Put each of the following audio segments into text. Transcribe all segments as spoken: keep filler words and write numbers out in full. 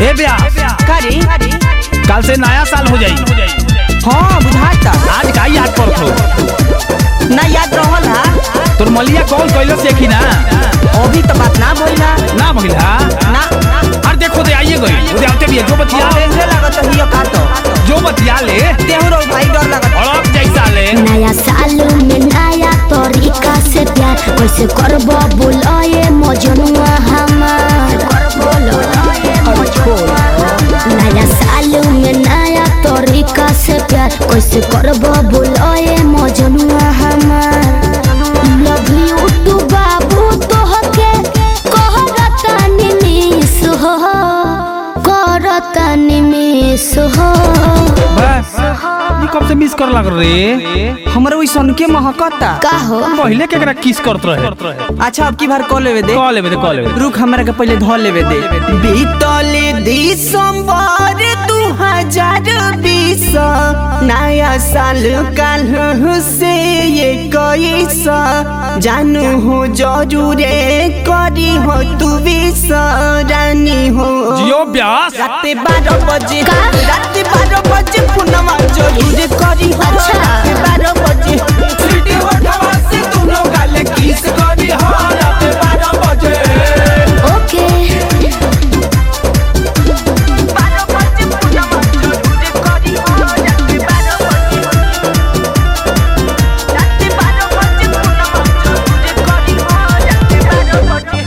हे ब्याह करी कल से नया साल हो जाई। हाँ बुझाता आज का याद करथो ना याद रहल हा। तोर मलिया कॉल कइलो से कि ना अभी तो बात ना भइला ना भइला ना। अरे देखो दे आइए गई उधर आते भी जो बतिया ले देखे लागत हियो का तो जो बतिया ले देहु रो भाई डर लागत अड़क जैसा ले। नया साल में नया तरीका से प्यार कैसे करबो बोलाए मजनुआ हमार नया साल में नया तरीका से प्यार कैसे करबो बोलाए मजनुआ हमार लव यू टू बाबू तोहके कहरतनी मिस हो करतनी मिस हो। बस ये कब से मिस कर लग रे हमरे ओइसन के महकता का हो पहले केकरा किस करत रहे। अच्छा अब की बार कॉल लेवे दे कॉल लेवे दे कॉल लेवे रुक हमरा के पहले धो लेवे दे। बीतले दिसंबर दो हज़ार बीस नया साल कल से ये कैस जानू हो जरूरे करी हो तू विश रानी हो जियो ब्यास रात बारह बजे रात बारह बजे पुनवा जरूर करी हो अच्छा। रात बारह बजे सीटी उठवा से दोनों गाले किस करी हो रात बारह बजे ओके बारह बजे पुनवा जरूर करी हो रात बारह बजे रात बारह बजे पुनवा जरूर करी हो रात बारह बजे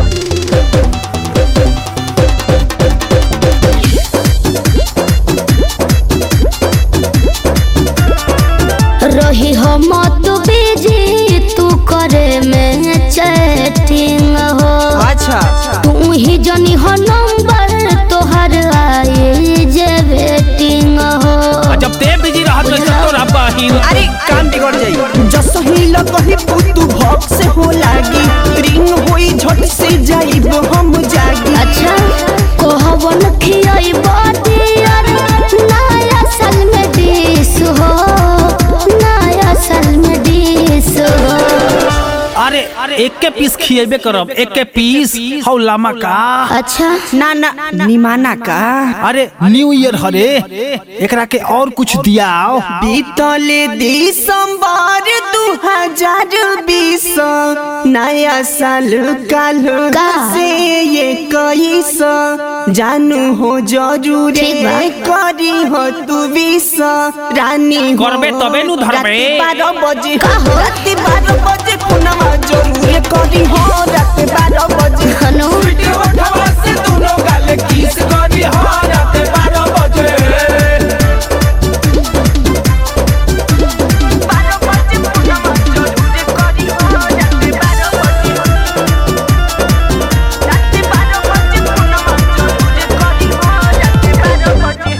रही हो मत बिजी तू करे में चैटिंग हो अच्छा तू ही जनी हो नंबर तोहर आई जे वेटिंग हो। जब ते बिजी रहत तो तोरा बहिन अरे काम बिगड़ जाई जस ही लगही पुतु भक से हो लागी रिंग होई झट से जाइब हम जागी अच्छा कोहवन खियाई बातियार नया साल में डिस हो नया साल में डिस हो। अरे एक के पीस खिएबे करब एक के पीस हौ लामा का। अच्छा ना ना निमाना का अरे न्यू ईयर हरे एकरा के और कुछ दियाओ। बीतले दिसंबर दो हज़ार बीस नया साल कल का? से ये कैस जानू हो जरूर ठीक बा। करी हो तू विश रानी हो करबे तबे नु धरबे। रात बारह बजे का हो? रात बारह बजे पुनवा जरूर करी हो रात बारह बजे हनु उठवा से दोनों गाले किस करी हो रात बारह बजे बारह बजे पुनवा जरूर करी हो रात बारह बजे रात बारह बजे पुनवा जरूर करी हो रात बारह बजे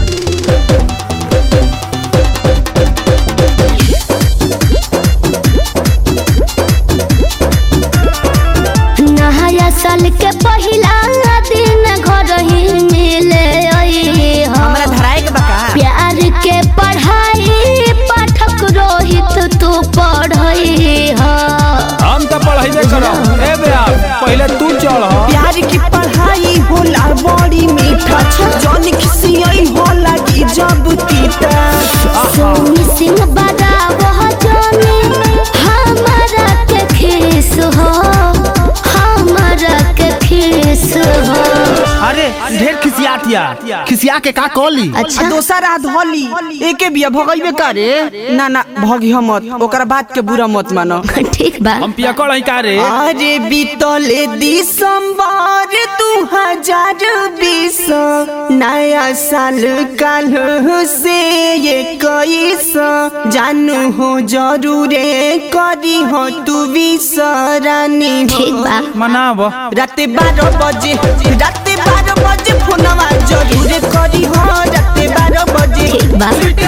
नया साल के पहिला दिन घर ही मिले आई हो। हमरा धराए के बका प्यार के पढ़ाई पाठक रोहित तू पढ़ई हो। हम तो पढ़ाइबे करब ए बे पहले तू चढ़। प्यार की पढ़ाई होला बड़ी मीठा जौन खिसियई हो लगी जब तीता सोनी सिंह बड़ा वह जाने हमारा के खीस हो हमारा के खीस हो। अरे ढेर खिसियातिया खिसिया के का कहली। अच्छा आ दोसरा धोली एके बिया भगइबे करे ना ना भगियो मत ओकरा बात के बुरा मत मानो ठीक बा हम पिया कल का रे। अरे बीतले दिसंबर दो हज़ार बीस नया साल कल से ये कैस जानू हो जरूरे करी हो तू विश रानी ठीक हो बा मनाब रात बारह बजे रात बारह बजे फोनवा जरूर करी हो रात बारह बजे ठीक बा।